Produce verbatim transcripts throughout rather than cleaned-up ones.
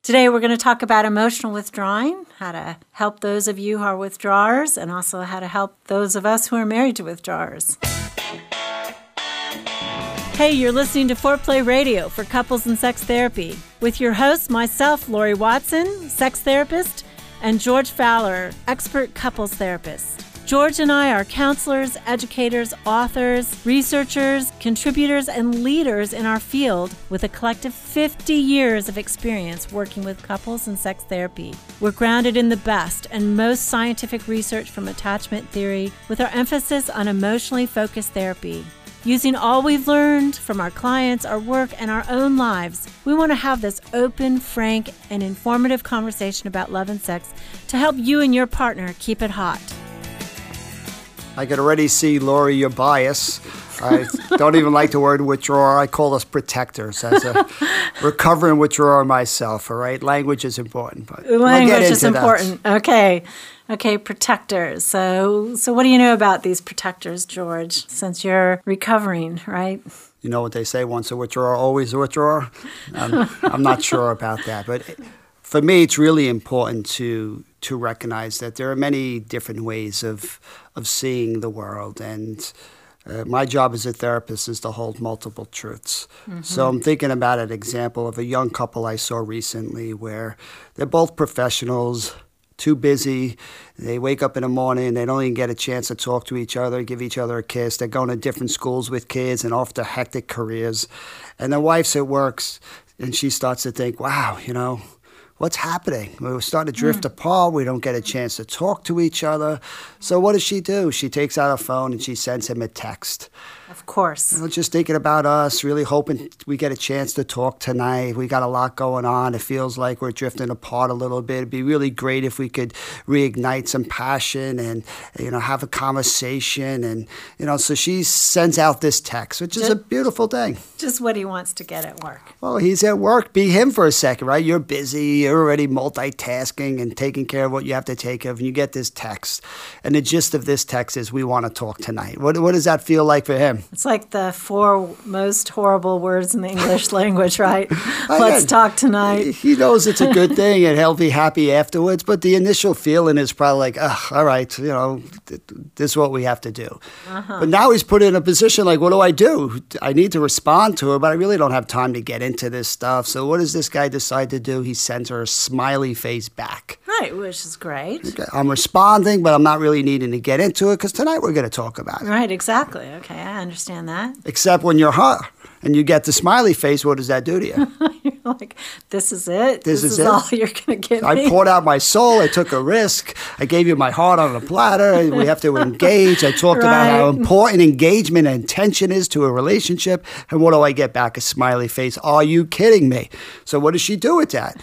Today we're going to talk about emotional withdrawing, how to help those of you who are withdrawers, and also how to help those of us who are married to withdrawers. Hey, you're listening to Foreplay Radio for Couples and Sex Therapy with your hosts, myself, Lori Watson, sex therapist, and George Fowler, expert couples therapist. George and I are counselors, educators, authors, researchers, contributors, and leaders in our field with a collective fifty years of experience working with couples and sex therapy. We're grounded in the best and most scientific research from attachment theory with our emphasis on emotionally focused therapy. Using all we've learned from our clients, our work, and our own lives, we want to have this open, frank, and informative conversation about love and sex to help you and your partner keep it hot. I could already see, Lori, your bias. I don't even like the word withdrawer. I call us protectors. As a recovering withdrawer myself, all right? Language is important. But Language we'll is important. That. Okay. Okay, protectors. So so what do you know about these protectors, George, since you're recovering, right? You know what they say, once a withdrawer, always a withdrawer? Um, I'm not sure about that. But for me, it's really important to to recognize that there are many different ways of of seeing the world. And uh, my job as a therapist is to hold multiple truths. Mm-hmm. So I'm thinking about an example of a young couple I saw recently where they're both professionals, too busy. They wake up in the morning, they don't even get a chance to talk to each other, give each other a kiss. They're going to different schools with kids and off to hectic careers. And the wife's at work, and she starts to think, wow, you know, what's happening? We're starting to drift mm. apart. We don't get a chance to talk to each other. So what does she do? She takes out her phone and she sends him a text. Of course. You know, just thinking about us, really hoping we get a chance to talk tonight. We got a lot going on. It feels like we're drifting apart a little bit. It'd be really great if we could reignite some passion and, you know, have a conversation. And, you know, so she sends out this text, which is just a beautiful thing. Just what he wants to get at work. Well, he's at work. Be him for a second, right? You're busy. You're already multitasking and taking care of what you have to take care of. And you get this text. And the gist of this text is, we want to talk tonight. What, what does that feel like for him? It's like the four most horrible words in the English language, right? Let's talk tonight. He knows it's a good thing and he'll be happy afterwards, but the initial feeling is probably like, oh, all right, you know, this is what we have to do. Uh-huh. But now he's put in a position like, what do I do? I need to respond to her, but I really don't have time to get into this stuff. So what does this guy decide to do? He sends her a smiley face back. Right, which is great. Okay, I'm responding, but I'm not really needing to get into it because tonight we're going to talk about it. Right, exactly. Okay, I understand that. Except when you're her and you get the smiley face, what does that do to you? You're like, this is it? This, this is, is it? all you're going to give me? I poured out my soul. I took a risk. I gave you my heart on a platter. We have to engage. I talked right. about how important engagement and attention is to a relationship. And what do I get back? A smiley face. Are you kidding me? So what does she do with that?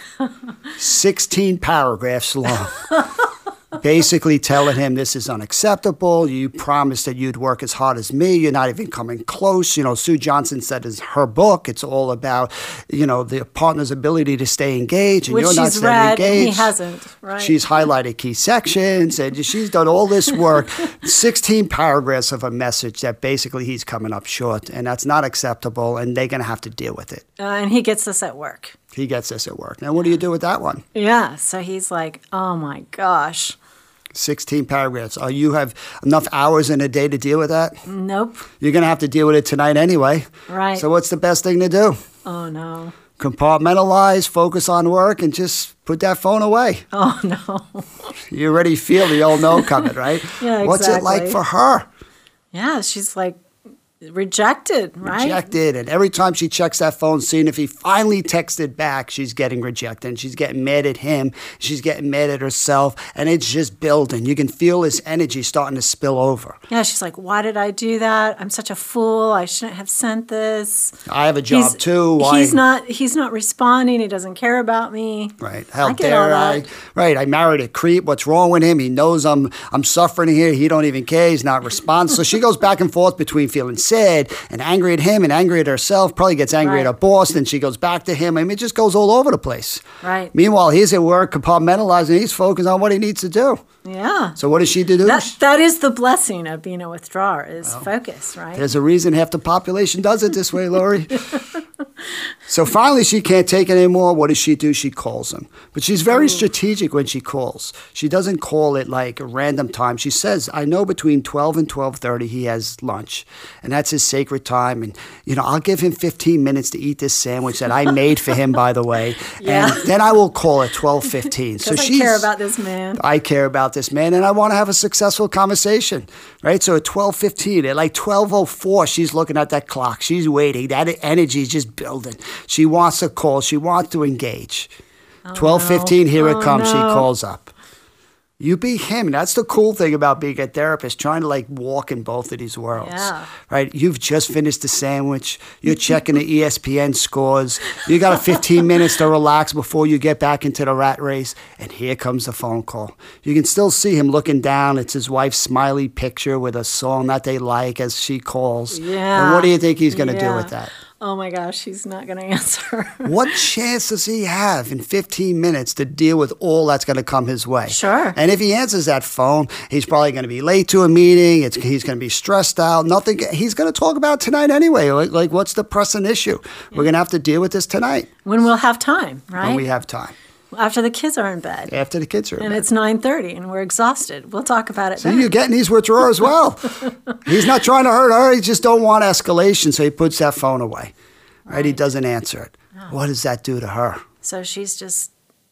sixteen paragraphs long. Basically telling him this is unacceptable. You promised that you'd work as hard as me. You're not even coming close. You know, Sue Johnson said in her book, it's all about, you know, the partner's ability to stay engaged. And Which you're not she's staying read, engaged. And he hasn't, right? She's highlighted key sections and she's done all this work. sixteen paragraphs of a message that basically he's coming up short. And that's not acceptable. And they're going to have to deal with it. Uh, and he gets this at work. He gets this at work. Now, what do you do with that one? Yeah. So he's like, oh, my gosh. sixteen paragraphs. Oh, you have enough hours in a day to deal with that? Nope. You're going to have to deal with it tonight anyway. Right. So what's the best thing to do? Oh, no. Compartmentalize, focus on work, and just put that phone away. Oh, no. You already feel the old no coming, right? Yeah, exactly. What's it like for her? Yeah, she's like, rejected, right? Rejected. And every time she checks that phone, seeing if he finally texted back, she's getting rejected. And she's getting mad at him. She's getting mad at herself. And it's just building. You can feel this energy starting to spill over. Yeah, she's like, why did I do that? I'm such a fool. I shouldn't have sent this. I have a job he's, too. Why? He's not He's not responding. He doesn't care about me. Right. How I get dare all I? that. Right. I married a creep. What's wrong with him? He knows I'm I'm suffering here. He don't even care. He's not responding. So she goes back and forth between feeling sad and angry at him and angry at herself. Probably gets angry Right. at her boss. Then she goes back to him. I mean, it just goes all over the place. Right. Meanwhile, he's at work compartmentalizing. He's focused on what he needs to do. Yeah. So what does she do? That, that is the blessing of being a withdrawer, is focus, right? There's a reason half the population does it this way, Lori. So finally, she can't take it anymore. What does she do? She calls him. But she's very strategic when she calls. She doesn't call it like a random time. She says, I know between twelve and twelve thirty he has lunch. And that's his sacred time. And, you know, I'll give him fifteen minutes to eat this sandwich that I made for him, by the way. Yeah. And then I will call at twelve fifteen. So I she's, care about this man. I care about this man, and I want to have a successful conversation, right? So at twelve fifteen, at like twelve oh four, she's looking at that clock. She's waiting. That energy is just building. She wants to call. She wants to engage. Oh, twelve fifteen, no. here oh, it comes. No. She calls up. You be him. That's the cool thing about being a therapist, trying to like walk in both of these worlds, yeah. right? You've just finished the sandwich. You're checking the E S P N scores. You got a fifteen minutes to relax before you get back into the rat race. And here comes the phone call. You can still see him looking down. It's his wife's smiley picture with a song that they like as she calls. Yeah. And what do you think he's going to yeah. do with that? Oh my gosh, he's not going to answer. What chance does he have in fifteen minutes to deal with all that's going to come his way? Sure. And if he answers that phone, he's probably going to be late to a meeting. It's, he's going to be stressed out. Nothing. He's going to talk about tonight anyway. Like, like what's the pressing issue? Yeah. We're going to have to deal with this tonight. When we'll have time, right? When we have time. After the kids are in bed. After the kids are in and bed. And it's nine thirty and we're exhausted. We'll talk about it See, then. you're getting these withdrawals as well. He's not trying to hurt her. He just don't want escalation, so he puts that phone away. Right? right. He doesn't answer it. Oh. What does that do to her? So she's just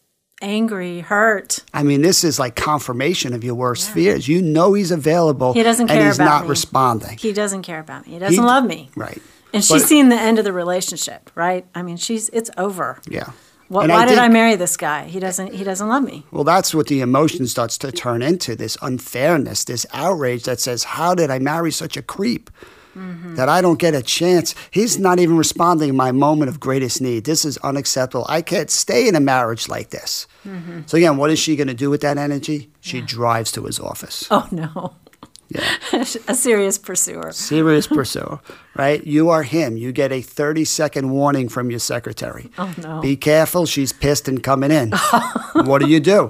angry, hurt. I mean, this is like confirmation of your worst yeah. fears. You know he's available. He doesn't care and he's about not me. responding. He doesn't care about me. He doesn't he, love me. Right. And she's but, seen the end of the relationship, right? I mean, she's it's over. Yeah. What, why I did think, I marry this guy? He doesn't. He doesn't love me. Well, that's what the emotion starts to turn into, this unfairness, this outrage that says, how did I marry such a creep? Mm-hmm. That I don't get a chance. He's not even responding in my moment of greatest need. This is unacceptable. I can't stay in a marriage like this. Mm-hmm. So again, what is she going to do with that energy? She yeah. drives to his office. Oh, no. Yeah. A serious pursuer. Serious pursuer, right? You are him. You get a thirty-second warning from your secretary. Oh, no. Be careful. She's pissed and coming in. What do you do?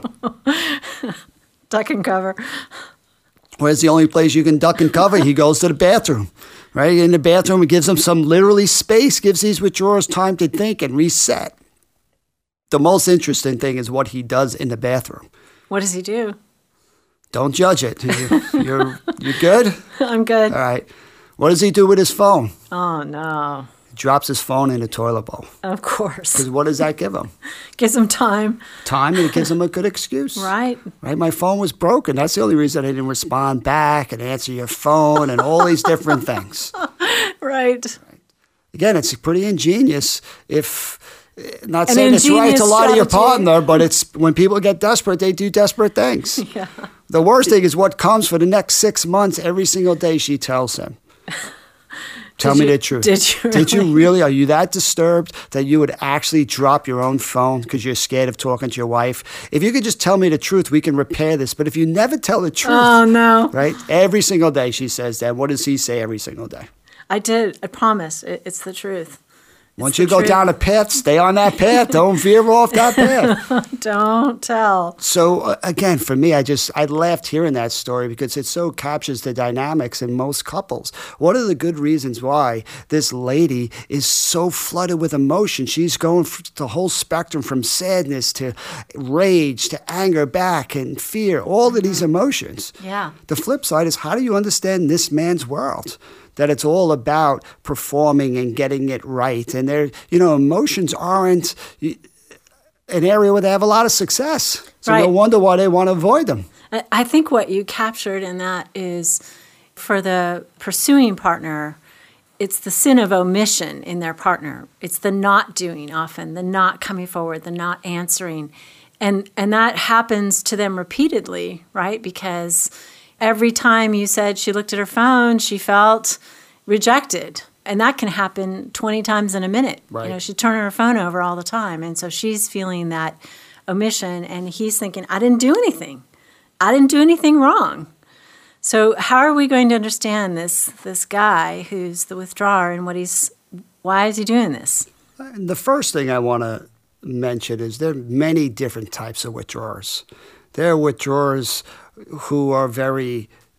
Duck and cover. Where's the only place you can duck and cover? He goes to the bathroom, right? In the bathroom, it gives him some literally space, gives these withdrawers time to think and reset. The most interesting thing is what he does in the bathroom. What does he do? Don't judge it. You, you're, you good? I'm good. All right. What does he do with his phone? Oh, no. He drops his phone in the toilet bowl. Of course. Because what does that give him? Gives him time. Time, and it gives him a good excuse. Right. Right? My phone was broken. That's the only reason I didn't respond back and answer your phone and all these different things. Right. Again, it's pretty ingenious if... Not An saying it's right to lie to your strategy. partner, but it's when people get desperate, they do desperate things. Yeah. The worst thing is what comes for the next six months. Every single day she tells him, tell me you, the truth. Did you really? Did you really? Are you that disturbed that you would actually drop your own phone because you're scared of talking to your wife? If you could just tell me the truth, we can repair this. But if you never tell the truth. Oh, no. Right? Every single day she says that. What does he say every single day? I did. I promise. It, it's the truth. Once you go truth. down a path, stay on that path. Don't veer off that path. Don't tell. So uh, again, for me, I just I laughed hearing that story because it so captures the dynamics in most couples. What are the good reasons why this lady is so flooded with emotion? She's going f- the whole spectrum from sadness to rage to anger back and fear, all mm-hmm. of these emotions. Yeah. The flip side is, how do you understand this man's world? That it's all about performing and getting it right. And they're, you know, emotions aren't an area where they have a lot of success. So right. no wonder why they want to avoid them. I think what you captured in that is for the pursuing partner, it's the sin of omission in their partner. It's the not doing often, the not coming forward, the not answering. And and that happens to them repeatedly, right? Because every time you said she looked at her phone, she felt rejected. And that can happen twenty times in a minute. Right. You know, she's turning her phone over all the time. And so she's feeling that omission, and he's thinking, I didn't do anything. I didn't do anything wrong. So how are we going to understand this this guy who's the withdrawer and what he's, why is he doing this? The first thing I want to mention is there are many different types of withdrawers. There are withdrawers who are very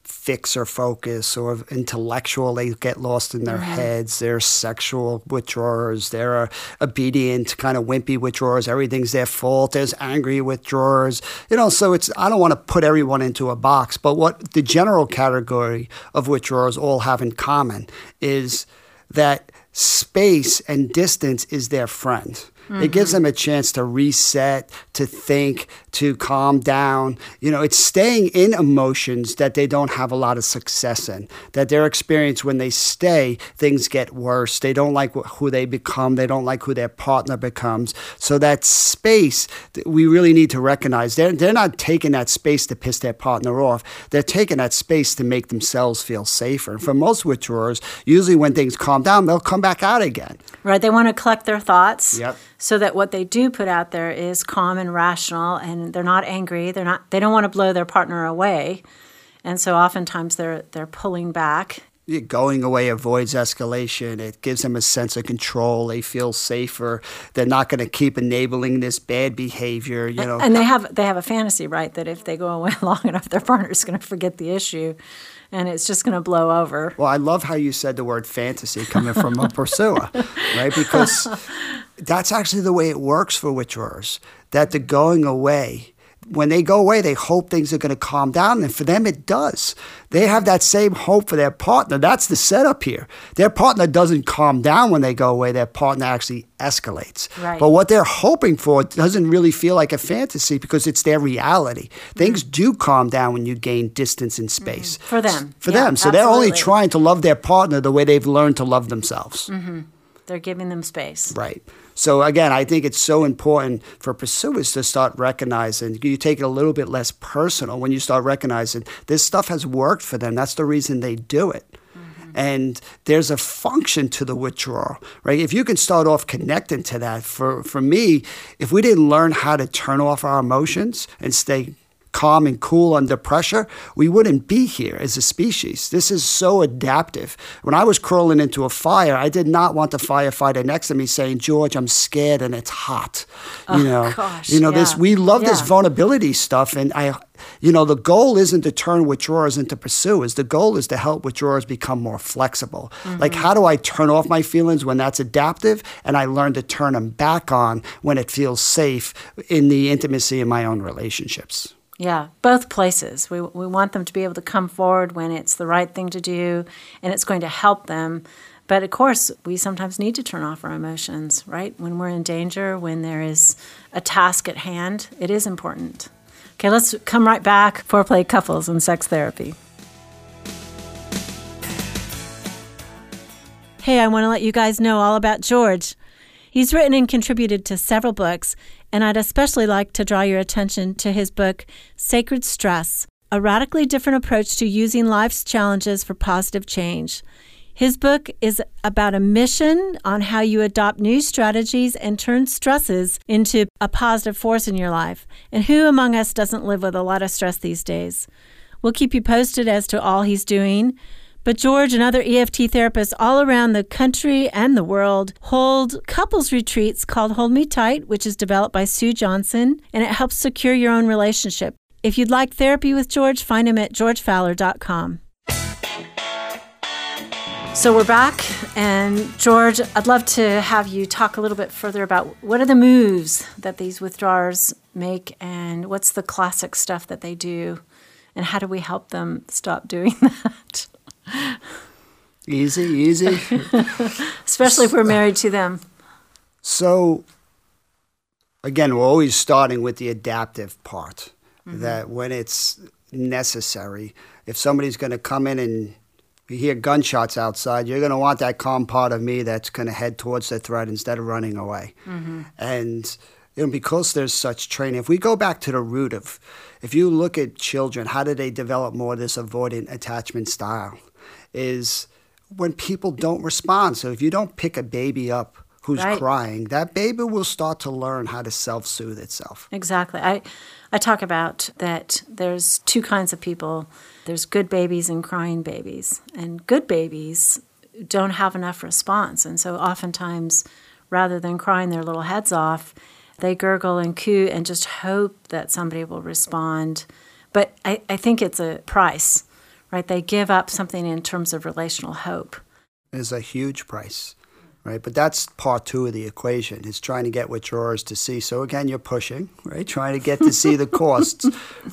fixer focus or intellectual. They get lost in their mm-hmm. heads. They're sexual withdrawers. They're obedient, kind of wimpy withdrawers. Everything's their fault. There's angry withdrawers. You know, so it's, I don't want to put everyone into a box, but what the general category of withdrawers all have in common is that space and distance is their friend. Mm-hmm. It gives them a chance to reset, to think, to calm down. You know, it's staying in emotions that they don't have a lot of success in, that their experience when they stay, things get worse. They don't like who they become. They don't like who their partner becomes. So that space, we really need to recognize. They're, they're not taking that space to piss their partner off. They're taking that space to make themselves feel safer. And for most withdrawers, usually when things calm down, they'll come back out again. Right. They want to collect their thoughts. Yep. So that what they do put out there is calm and rational, and they're not angry. They're not. They don't want to blow their partner away, and so oftentimes they're they're pulling back. Going away avoids escalation. It gives them a sense of control. They feel safer. They're not going to keep enabling this bad behavior. You know, and they have they have a fantasy, right, that if they go away long enough, their partner's going to forget the issue, and it's just going to blow over. Well, I love how you said the word fantasy coming from a pursuer, right? Because that's actually the way it works for withdrawers, that the going away, when they go away, they hope things are going to calm down, and for them it does. They have that same hope for their partner. That's the setup here. Their partner doesn't calm down when they go away. Their partner actually escalates. Right. But what they're hoping for doesn't really feel like a fantasy because it's their reality. Mm-hmm. Things do calm down when you gain distance in space. Mm-hmm. For them. For yeah, them. So absolutely. they're only trying to love their partner the way they've learned to love themselves. Mm-hmm. They're giving them space. Right. So again, I think it's so important for pursuers to start recognizing, you take it a little bit less personal when you start recognizing this stuff has worked for them. That's the reason they do it. Mm-hmm. And there's a function to the withdrawal, right? If you can start off connecting to that, for, for me, if we didn't learn how to turn off our emotions and stay calm and cool under pressure, we wouldn't be here as a species. This is so adaptive. When I was crawling into a fire, I did not want the firefighter next to me saying, "George, I'm scared and it's hot." Oh, you know, gosh, you know yeah. this. We love yeah. this vulnerability stuff, and I, you know, the goal isn't to turn withdrawers into pursuers. The goal is to help withdrawers become more flexible. Mm-hmm. Like, how do I turn off my feelings when that's adaptive, and I learn to turn them back on when it feels safe in the intimacy of my own relationships. Yeah, both places. We we want them to be able to come forward when it's the right thing to do and it's going to help them. But of course, we sometimes need to turn off our emotions, right? When we're in danger, when there is a task at hand, it is important. Okay, let's come right back. Foreplay, Couples, and Sex Therapy. Hey, I want to let you guys know all about George. He's written and contributed to several books, and I'd especially like to draw your attention to his book, Sacred Stress, A Radically Different Approach to Using Life's Challenges for Positive Change. His book is about a mission on how you adopt new strategies and turn stresses into a positive force in your life. And who among us doesn't live with a lot of stress these days? We'll keep you posted as to all he's doing. But George and other E F T therapists all around the country and the world hold couples retreats called Hold Me Tight, which is developed by Sue Johnson, and it helps secure your own relationship. If you'd like therapy with George, find him at george fowler dot com. So we're back, and George, I'd love to have you talk a little bit further about what are the moves that these withdrawers make, and what's the classic stuff that they do, and how do we help them stop doing that? Easy, easy. Especially if we're married to them. So, again, we're always starting with the adaptive part, mm-hmm. that when it's necessary, if somebody's going to come in and you hear gunshots outside, you're going to want that calm part of me that's going to head towards the threat instead of running away. Mm-hmm. And you know, because there's such training, if we go back to the root of, if you look at children, how do they develop more of this avoidant attachment style? Is when people don't respond. So if you don't pick a baby up who's right. crying, that baby will start to learn how to self-soothe itself. Exactly. I, I talk about that there's two kinds of people. There's good babies and crying babies. And good babies don't have enough response. And so oftentimes, rather than crying their little heads off, they gurgle and coo and just hope that somebody will respond. But I, I think it's a price, right? They give up something in terms of relational hope. Is a huge price, right? But that's part two of the equation, is trying to get withdrawers to see. So again, you're pushing, right? Trying to get to see the costs.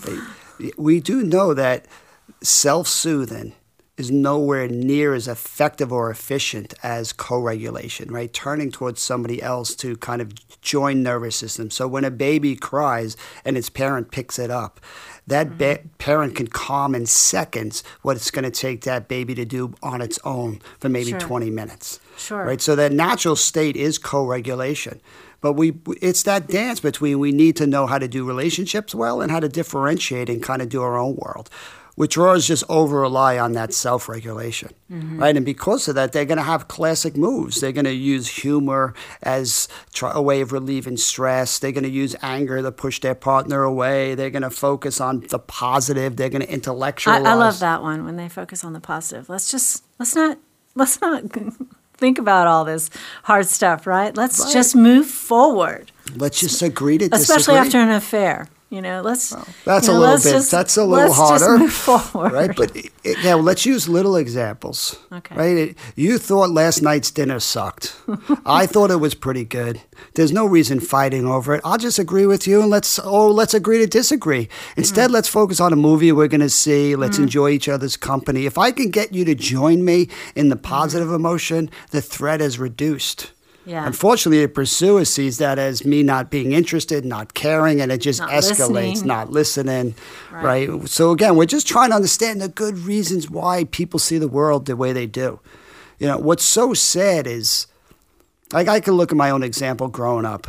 We do know that self-soothing is nowhere near as effective or efficient as co-regulation, right? Turning towards somebody else to kind of join nervous system. So when a baby cries and its parent picks it up, that mm-hmm. ba- parent can calm in seconds what it's going to take that baby to do on its own for maybe sure. twenty minutes. Sure. Right? So that natural state is co-regulation. But we it's that dance between we need to know how to do relationships well and how to differentiate and kind of do our own world. Withdrawers just over-rely on that self-regulation, mm-hmm. right? And because of that, they're going to have classic moves. They're going to use humor as try, a way of relieving stress. They're going to use anger to push their partner away. They're going to focus on the positive. They're going to intellectualize. I, I love that one, when they focus on the positive. Let's just, let's not, let's not think about all this hard stuff, right? Let's right. just move forward. Let's just agree to disagree. Especially after an affair. You know, let's. Well, that's you know, a little bit. Just, that's a little let's harder, just move forward. Right? But it, yeah, well, let's use little examples. Okay. Right? It, you thought last night's dinner sucked. I thought it was pretty good. There's no reason fighting over it. I'll just agree with you, and let's oh, let's agree to disagree. Instead, mm. let's focus on a movie we're going to see. Let's mm. enjoy each other's company. If I can get you to join me in the positive mm. emotion, the threat is reduced. Yeah. Unfortunately, the pursuer sees that as me not being interested, not caring, and it just not escalates, listening. not listening, right. right? So again, we're just trying to understand the good reasons why people see the world the way they do. You know, what's so sad is, like I can look at my own example growing up.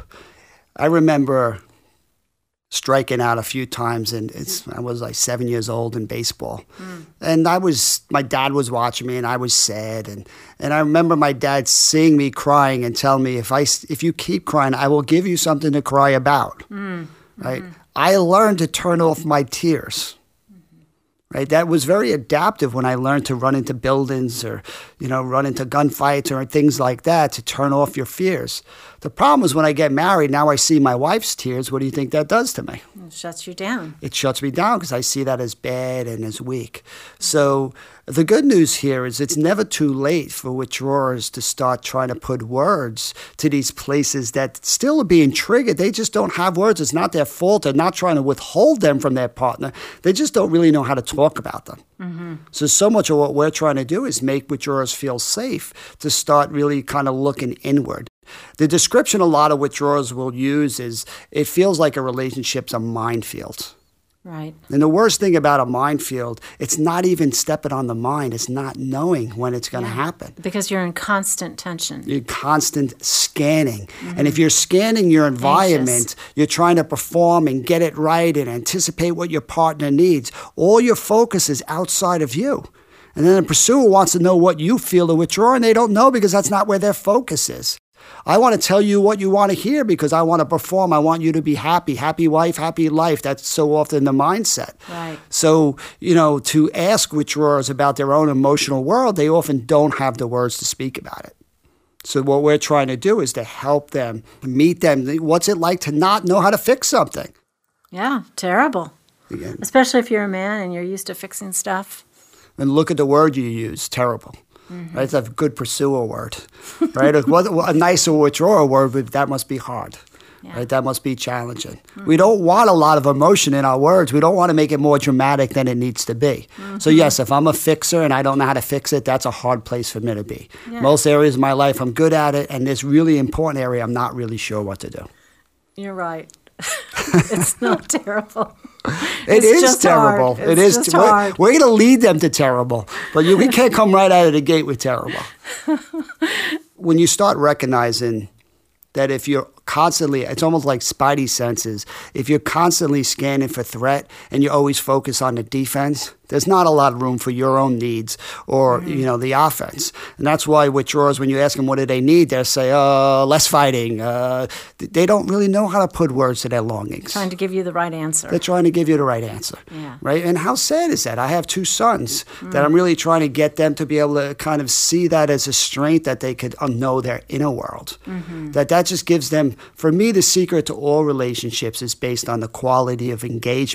I remember striking out a few times, and it's I was like seven years old in baseball, mm. and I was my dad was watching me, and I was sad, and and I remember my dad seeing me crying and telling me, if I if you keep crying, I will give you something to cry about. Mm. Right? Mm-hmm. I learned to turn off my tears. Right, that was very adaptive when I learned to run into buildings or, you know, run into gunfights or things like that, to turn off your fears. The problem is when I get married, now I see my wife's tears. What do you think that does to me? It shuts you down. It shuts me down because I see that as bad and as weak. So the good news here is it's never too late for withdrawers to start trying to put words to these places that still are being triggered. They just don't have words. It's not their fault. They're not trying to withhold them from their partner. They just don't really know how to talk about them. Mm-hmm. So, so much of what we're trying to do is make withdrawers feel safe to start really kind of looking inward. The description a lot of withdrawers will use is it feels like a relationship's a minefield. Right. And the worst thing about a minefield, it's not even stepping on the mine. It's not knowing when it's going to yeah. happen. Because you're in constant tension. You're constant scanning. Mm-hmm. And if you're scanning your environment, Anxious. You're trying to perform and get it right and anticipate what your partner needs. All your focus is outside of you. And then the pursuer wants to know what you feel to withdraw, and they don't know because that's not where their focus is. I want to tell you what you want to hear because I want to perform. I want you to be happy, happy wife, happy life. That's so often the mindset. Right. So, you know, to ask withdrawers about their own emotional world, they often don't have the words to speak about it. So what we're trying to do is to help them, meet them. What's it like to not know how to fix something? Yeah, terrible. Again. Especially if you're a man and you're used to fixing stuff. And look at the word you use, terrible. Mm-hmm. Right? It's a good pursuer word, right? a, a nicer withdrawer word, but that must be hard, yeah. right? That must be challenging. Mm-hmm. We don't want a lot of emotion in our words. We don't want to make it more dramatic than it needs to be. Mm-hmm. So yes, if I'm a fixer and I don't know how to fix it, that's a hard place for me to be. Yeah. Most areas of my life, I'm good at it, and this really important area, I'm not really sure what to do. You're right. It's not terrible. It it's is terrible. Hard. It it's is. Just we're hard. we're going to lead them to terrible, but you, we can't come right out of the gate with terrible. When you start recognizing that if you're constantly, it's almost like spidey senses. If you're constantly scanning for threat and you always focus on the defense, there's not a lot of room for your own needs or, mm-hmm. you know, the offense. And that's why withdrawers, when you ask them what do they need, they'll say, uh, less fighting. Uh, they don't really know how to put words to their longings. Trying to give you the right answer. They're trying to give you the right answer. Yeah. Right? And how sad is that? I have two sons mm-hmm. that I'm really trying to get them to be able to kind of see that as a strength that they could know their inner world. Mm-hmm. That that just gives them, for me, the secret to all relationships is based on the quality of engagement.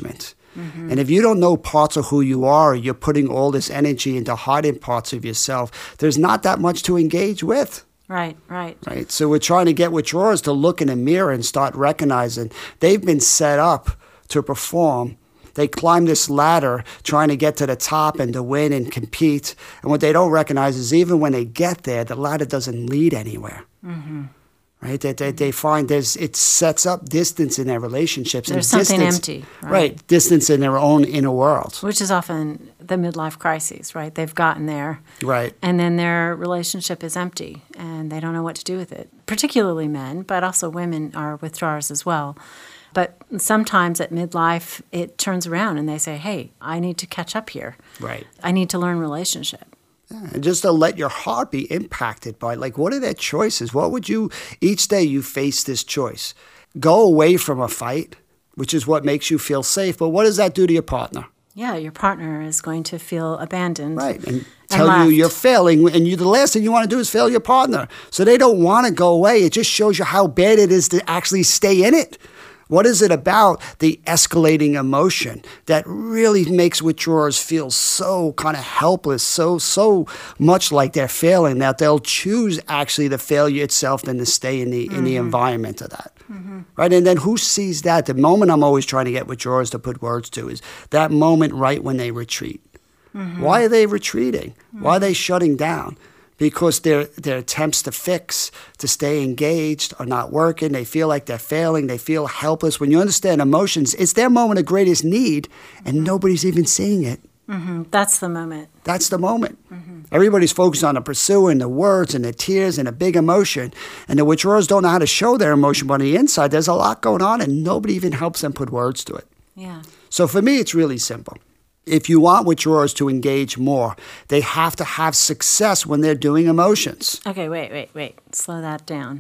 Mm-hmm. And if you don't know parts of who you are, you're putting all this energy into hiding parts of yourself, there's not that much to engage with. Right, right. Right. So we're trying to get withdrawers to look in a mirror and start recognizing they've been set up to perform. They climb this ladder trying to get to the top and to win and compete. And what they don't recognize is even when they get there, the ladder doesn't lead anywhere. Mm-hmm. Right? They, they, they find there's it sets up distance in their relationships. There's and something distance, empty. Right? right. Distance in their own inner world. Which is often the midlife crises, right? They've gotten there. Right. And then their relationship is empty and they don't know what to do with it. Particularly men, but also women are withdrawers as well. But sometimes at midlife, it turns around and they say, hey, I need to catch up here. Right. I need to learn relationship. Yeah, and just to let your heart be impacted by, like, what are their choices? What would you, each day you face this choice. Go away from a fight, which is what makes you feel safe. But what does that do to your partner? Yeah, your partner is going to feel abandoned. Right, and tell and you you're failing, and you the last thing you want to do is fail your partner. So they don't want to go away. It just shows you how bad it is to actually stay in it. What is it about the escalating emotion that really makes withdrawers feel so kind of helpless, so so much like they're failing, that they'll choose actually the failure itself than to stay in the mm-hmm. in the environment of that? Mm-hmm. Right? And then who sees that? The moment I'm always trying to get withdrawers to put words to is that moment right when they retreat. Mm-hmm. Why are they retreating? Mm-hmm. Why are they shutting down? Because their their attempts to fix, to stay engaged are not working. They feel like they're failing. They feel helpless. When you understand emotions, it's their moment of greatest need, and nobody's even seeing it. Mm-hmm. That's the moment. That's the moment. Mm-hmm. Everybody's focused on the pursuit and the words and the tears and the big emotion. And the withdrawers don't know how to show their emotion, but on the inside, there's a lot going on, and nobody even helps them put words to it. Yeah. So for me, it's really simple. If you want withdrawers to engage more, they have to have success when they're doing emotions. Okay, wait, wait, wait. Slow that down.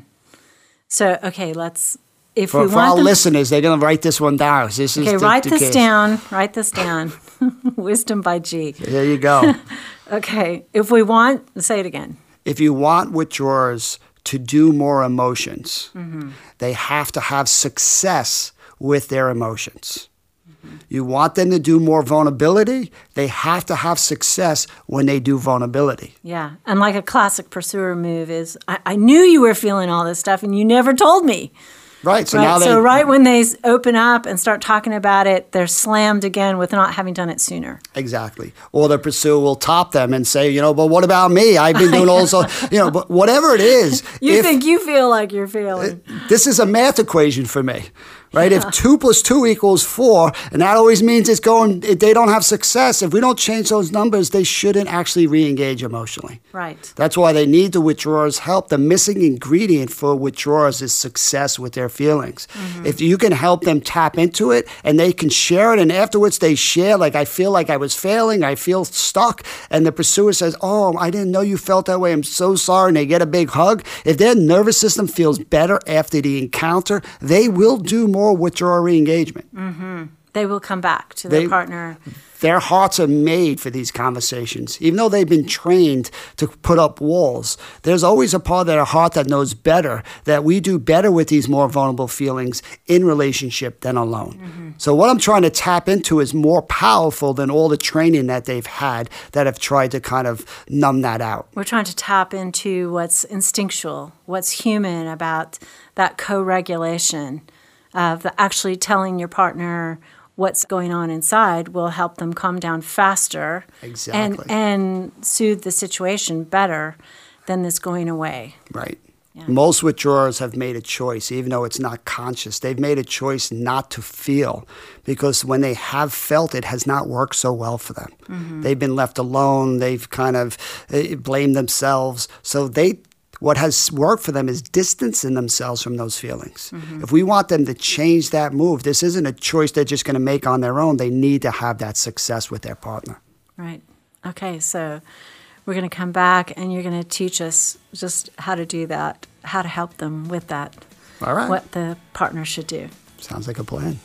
So, okay, let's, if for, we for want our them, listeners, they're going to write this one down. This okay, is the, write the this case. down. Write this down. Wisdom by G. There you go. Okay, if we want, say it again. If you want withdrawers to do more emotions, mm-hmm. they have to have success with their emotions. You want them to do more vulnerability, they have to have success when they do vulnerability. Yeah, and like a classic pursuer move is, I, I knew you were feeling all this stuff and you never told me. Right, so right? now they... So right when they open up and start talking about it, they're slammed again with not having done it sooner. Exactly. Or the pursuer will top them and say, you know, but what about me? I've been doing all this, you know, but whatever it is. You if, think you feel like you're failing. This is a math equation for me. Right? Yeah. If two plus two equals four, and that always means it's going, they don't have success. If we don't change those numbers, they shouldn't actually re-engage emotionally. Right. That's why they need the withdrawers' help. The missing ingredient for withdrawers is success with their feelings. Mm-hmm. If you can help them tap into it and they can share it, and afterwards they share, like, I feel like I was failing, I feel stuck, and the pursuer says, oh, I didn't know you felt that way, I'm so sorry, and they get a big hug. If their nervous system feels better after the encounter, they will do more more withdrawal re-engagement. Mm-hmm. They will come back to their they, partner. Their hearts are made for these conversations. Even though they've been trained to put up walls, there's always a part of their heart that knows better, that we do better with these more vulnerable feelings in relationship than alone. Mm-hmm. So what I'm trying to tap into is more powerful than all the training that they've had that have tried to kind of numb that out. We're trying to tap into what's instinctual, what's human about that co-regulation. Of the actually telling your partner what's going on inside will help them calm down faster exactly. and, and soothe the situation better than this going away. Right. Yeah. Most withdrawers have made a choice, even though it's not conscious. They've made a choice not to feel because when they have felt, it has not worked so well for them. Mm-hmm. They've been left alone. They've kind of uh, blamed themselves. So they What has worked for them is distancing themselves from those feelings. Mm-hmm. If we want them to change that move, this isn't a choice they're just going to make on their own. They need to have that success with their partner. Right. Okay, so we're going to come back and you're going to teach us just how to do that, how to help them with that. All right. What the partner should do. Sounds like a plan.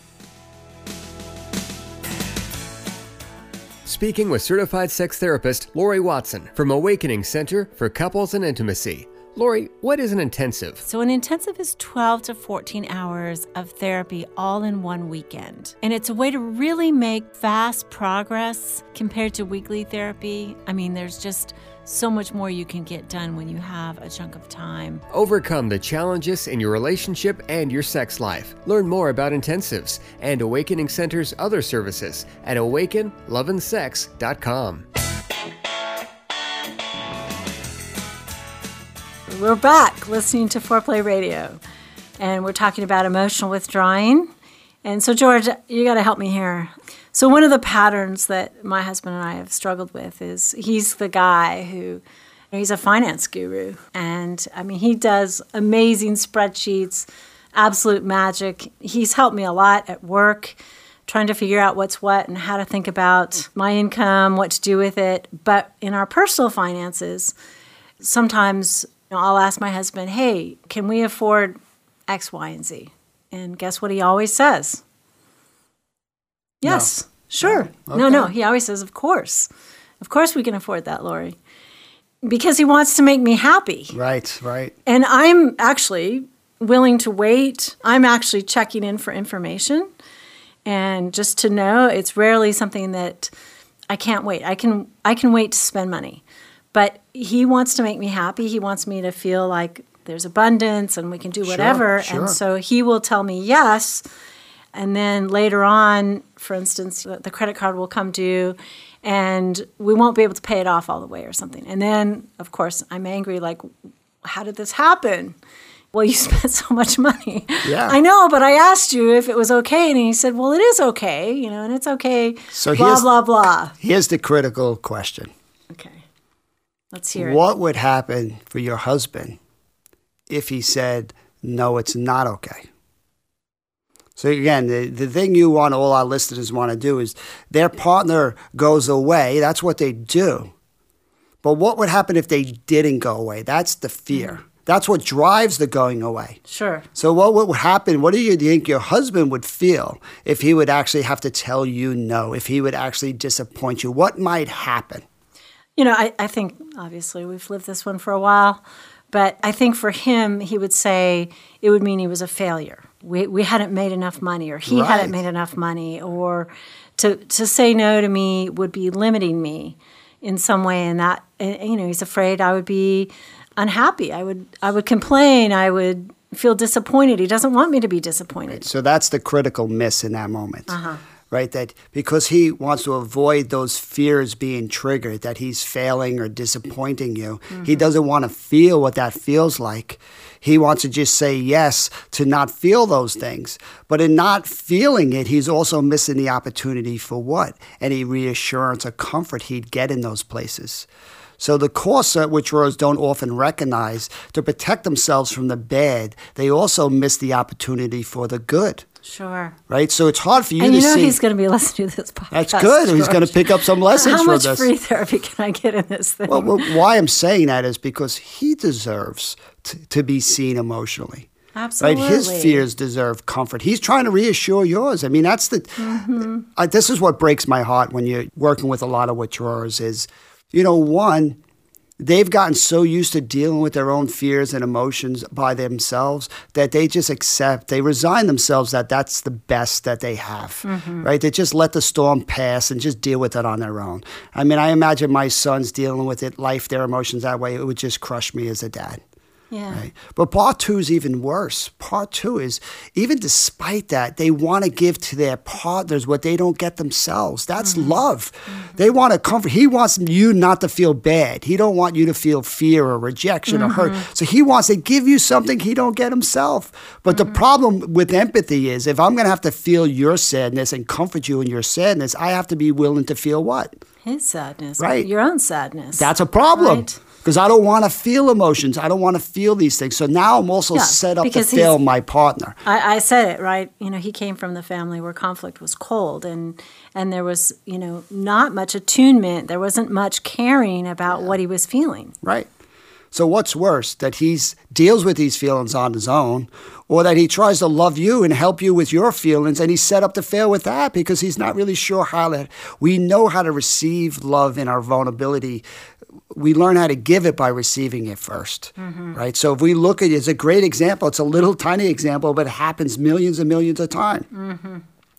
Speaking with certified sex therapist Lori Watson from Awakening Center for Couples and Intimacy. Lori, what is an intensive? So an intensive is twelve to fourteen hours of therapy all in one weekend. And it's a way to really make fast progress compared to weekly therapy. I mean, there's just so much more you can get done when you have a chunk of time. Overcome the challenges in your relationship and your sex life. Learn more about intensives and Awakening Center's other services at awaken love and sex dot com. We're back listening to Foreplay Radio, and we're talking about emotional withdrawing. And so, George, you got to help me here. So one of the patterns that my husband and I have struggled with is he's the guy who, he's a finance guru. And, I mean, he does amazing spreadsheets, absolute magic. He's helped me a lot at work, trying to figure out what's what and how to think about my income, what to do with it. But in our personal finances, sometimes I'll ask my husband, hey, can we afford X, Y, and Z? And guess what he always says? Yes, no. Sure. No, okay. no, no. He always says, of course. Of course we can afford that, Lori. Because he wants to make me happy. Right, right. And I'm actually willing to wait. I'm actually checking in for information. And just to know, it's rarely something that I can't wait. I can I can wait to spend money. But he wants to make me happy. He wants me to feel like there's abundance and we can do whatever. Sure, sure. And so he will tell me yes. And then later on, for instance, the credit card will come due and we won't be able to pay it off all the way or something. And then, of course, I'm angry, like, how did this happen? Well, you spent so much money. Yeah. I know, but I asked you if it was okay. And he said, well, it is okay, you know, and it's okay, so blah, blah, blah. Here's the critical question. Okay. Let's hear it. What would happen for your husband if he said, no, it's not okay? So again, the, the thing you want, all our listeners want to do is their partner goes away. That's what they do. But what would happen if they didn't go away? That's the fear. Mm-hmm. That's what drives the going away. Sure. So what would happen? What do you think your husband would feel if he would actually have to tell you no, if he would actually disappoint you? What might happen? You know, I, I think, obviously, we've lived this one for a while, but I think for him, he would say it would mean he was a failure. We we hadn't made enough money, or he right. hadn't made enough money, or to to say no to me would be limiting me in some way, and that, you know, he's afraid I would be unhappy. I would I would complain. I would feel disappointed. He doesn't want me to be disappointed. Right. So that's the critical miss in that moment. Uh-huh. Right, that because he wants to avoid those fears being triggered, that he's failing or disappointing you, mm-hmm. he doesn't want to feel what that feels like. He wants to just say yes to not feel those things. But in not feeling it, he's also missing the opportunity for what? Any reassurance or comfort he'd get in those places. So the costs that withdrawers don't often recognize, to protect themselves from the bad, they also miss the opportunity for the good. Sure. Right? So it's hard for you and to you know see. he's going to be listening to this podcast. That's good. George. He's going to pick up some lessons How from much this. free therapy can I get in this thing? Well, well, why I'm saying that is because he deserves to, to be seen emotionally. Absolutely. Right? His fears deserve comfort. He's trying to reassure yours. I mean, that's the. Mm-hmm. Uh, this is what breaks my heart when you're working with a lot of withdrawers is, you know, one, they've gotten so used to dealing with their own fears and emotions by themselves that they just accept, they resign themselves that that's the best that they have, mm-hmm. right? They just let the storm pass and just deal with it on their own. I mean, I imagine my sons dealing with it, life, their emotions that way, it would just crush me as a dad. Yeah. Right? But part two is even worse. Part two is, even despite that, they want to give to their partners what they don't get themselves. That's mm-hmm. love. Mm-hmm. They want to comfort. He wants you not to feel bad. He don't want you to feel fear or rejection mm-hmm. or hurt. So he wants to give you something he don't get himself. But mm-hmm. the problem with empathy is, if I'm going to have to feel your sadness and comfort you in your sadness, I have to be willing to feel what? His sadness. Right. Your own sadness. That's a problem. Right. Because I don't want to feel emotions. I don't want to feel these things. So now I'm also yeah, set up to fail my partner. I, I said it, right? You know, he came from the family where conflict was cold, and and there was, you know, not much attunement. There wasn't much caring about yeah. what he was feeling. Right. So what's worse, that he deals with these feelings on his own, or that he tries to love you and help you with your feelings, and he's set up to fail with that because he's not really sure how to. We know how to receive love in our vulnerability we learn how to give it by receiving it first, mm-hmm. right? So if we look at it, it's a great example. It's a little tiny example, but it happens millions and millions of times. Mm-hmm.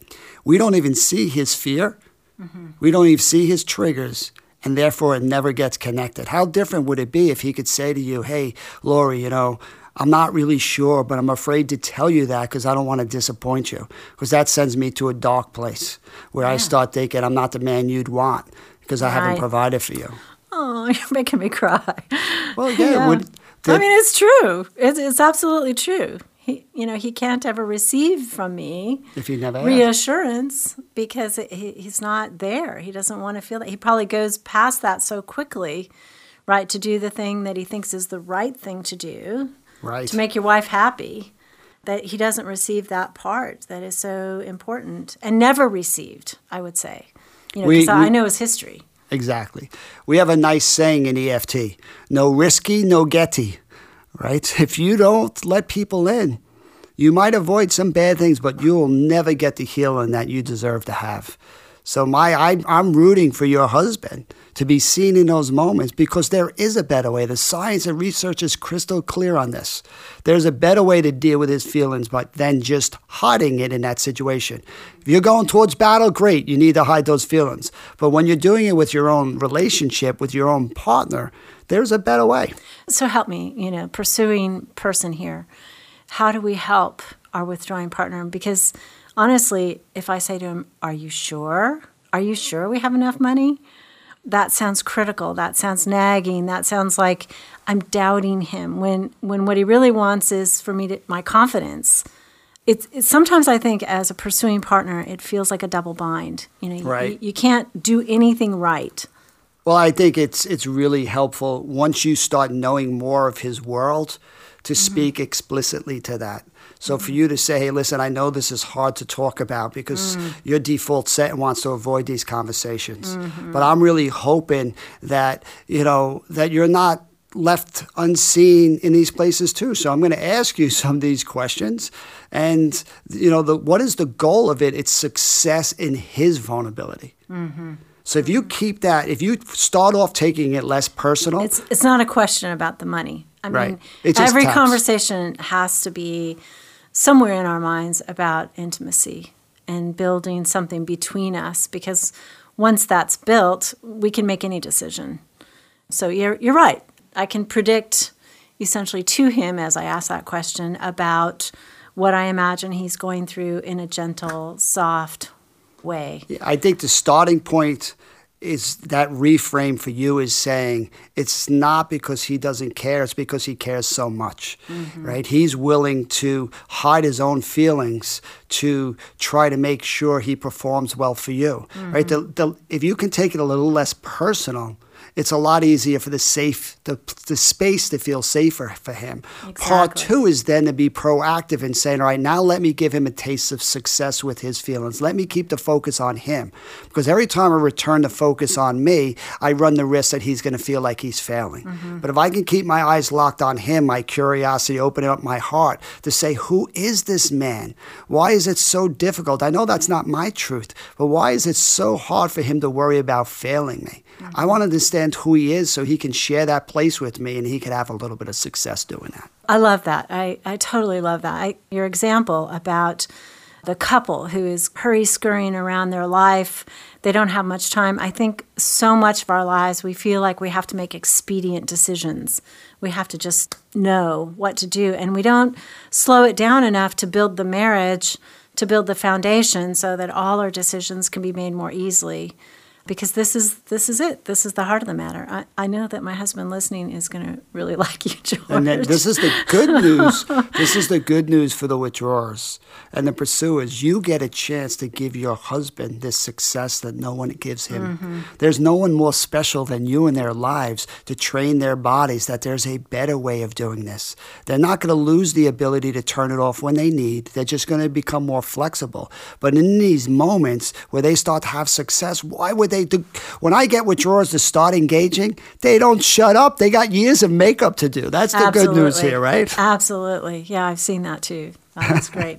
We don't even see his fear. Mm-hmm. We don't even see his triggers, and therefore it never gets connected. How different would it be if he could say to you, hey, Lori, you know, I'm not really sure, but I'm afraid to tell you that because I don't want to disappoint you. Because that sends me to a dark place where yeah. I start thinking I'm not the man you'd want because I right. haven't provided for you. Oh, you're making me cry. Well, yeah. yeah. Would, I mean, it's true. It's, it's absolutely true. He, you know, he can't ever receive from me if he never reassurance has. Because it, he, he's not there. He doesn't want to feel that. He probably goes past that so quickly, right, to do the thing that he thinks is the right thing to do, right, to make your wife happy, that he doesn't receive that part that is so important and never received, I would say. You know, because I know his history. Exactly. We have a nice saying in E F T, no risky, no getty. Right? If you don't let people in, you might avoid some bad things, but you'll never get the healing that you deserve to have. So my, I, I'm rooting for your husband to be seen in those moments because there is a better way. The science and research is crystal clear on this. There's a better way to deal with his feelings, but than just hiding it in that situation. If you're going towards battle, great. You need to hide those feelings. But when you're doing it with your own relationship, with your own partner, there's a better way. So help me, you know, pursuing person here. How do we help our withdrawing partner? Because honestly, if I say to him, are you sure? Are you sure we have enough money? That sounds critical. That sounds nagging. That sounds like I'm doubting him when, when what he really wants is for me to, my confidence. It's, it's sometimes I think as a pursuing partner, it feels like a double bind. You know, right. you, you can't do anything right. Well, I think it's it's really helpful once you start knowing more of his world to mm-hmm. speak explicitly to that. So mm-hmm. for you to say, hey, listen, I know this is hard to talk about because mm. your default set wants to avoid these conversations. Mm-hmm. But I'm really hoping that, you know, that you're not left unseen in these places too. So I'm going to ask you some of these questions. And, you know, the what is the goal of it? It's success in his vulnerability. Mm-hmm. So if you keep that, if you start off taking it less personal. It's it's not a question about the money. I right. mean, it's just every tax. conversation has to be somewhere in our minds about intimacy and building something between us, because once that's built, we can make any decision. So you're you're right. I can predict essentially to him as I ask that question about what I imagine he's going through in a gentle, soft way. I think the starting point is that reframe for you is saying it's not because he doesn't care, it's because he cares so much, mm-hmm. right? He's willing to hide his own feelings to try to make sure he performs well for you, mm-hmm. right? The, the, if you can take it a little less personal, it's a lot easier for the safe, the, the space to feel safer for him. Exactly. Part two is then to be proactive and saying, all right, now let me give him a taste of success with his feelings. Let me keep the focus on him. Because every time I return the focus on me, I run the risk that he's going to feel like he's failing. Mm-hmm. But if I can keep my eyes locked on him, my curiosity, opening up my heart to say, who is this man? Why is it so difficult? I know that's not my truth, but why is it so hard for him to worry about failing me? Mm-hmm. I want to understand who he is so he can share that place with me and he can have a little bit of success doing that. I love that. I, I totally love that. I, your example about the couple who is hurry-scurrying around their life, they don't have much time. I think so much of our lives we feel like we have to make expedient decisions. We have to just know what to do. And we don't slow it down enough to build the marriage, to build the foundation so that all our decisions can be made more easily. Because this is this is it. This is the heart of the matter. I, I know that my husband listening is going to really like you, George. And then this is the good news. This is the good news for the withdrawers and the pursuers. You get a chance to give your husband this success that no one gives him. Mm-hmm. There's no one more special than you in their lives to train their bodies that there's a better way of doing this. They're not going to lose the ability to turn it off when they need. They're just going to become more flexible. But in these moments where they start to have success, why would they do? When I get withdrawers to start engaging, they don't shut up. They got years of makeup to do. That's the Absolutely. Good news here, right? Absolutely. Yeah, I've seen that too. Oh, that's great.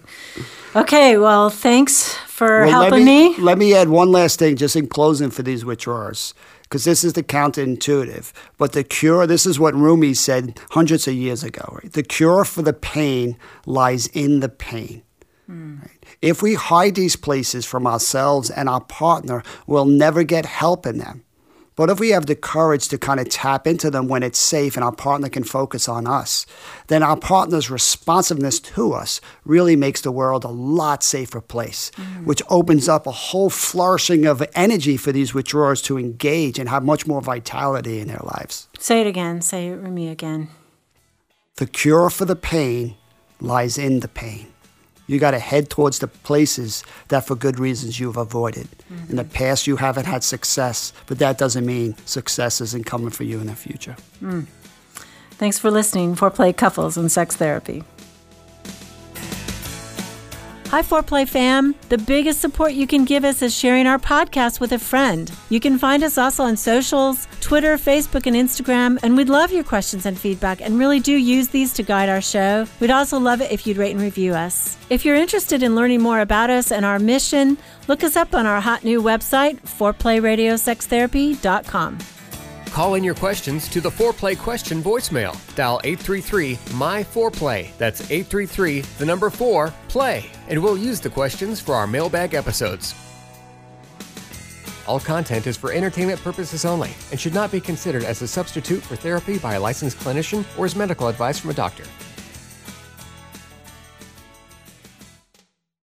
Okay, well, thanks for well, helping let me, me. Let me add one last thing just in closing for these withdrawers. because this is the counterintuitive. But the cure, this is what Rumi said hundreds of years ago, right? The cure for the pain lies in the pain. Mm. Right? If we hide these places from ourselves and our partner, we'll never get help in them. But if we have the courage to kind of tap into them when it's safe and our partner can focus on us, then our partner's responsiveness to us really makes the world a lot safer place, mm. which opens up a whole flourishing of energy for these withdrawers to engage and have much more vitality in their lives. Say it again. Say it with me again. The cure for the pain lies in the pain. You got to head towards the places that for good reasons you've avoided. Mm-hmm. In the past, you haven't had success, but that doesn't mean success isn't coming for you in the future. Mm. Thanks for listening, Foreplay Couples and Sex Therapy. Hi, Foreplay fam. The biggest support you can give us is sharing our podcast with a friend. You can find us also on socials, Twitter, Facebook, and Instagram, and we'd love your questions and feedback and really do use these to guide our show. We'd also love it if you'd rate and review us. If you're interested in learning more about us and our mission, look us up on our hot new website, foreplay radio sex therapy dot com. Call in your questions to the Foreplay question voicemail. Dial eight three three, M Y four play. That's eight three three, the number four, play. And we'll use the questions for our mailbag episodes. All content is for entertainment purposes only and should not be considered as a substitute for therapy by a licensed clinician or as medical advice from a doctor.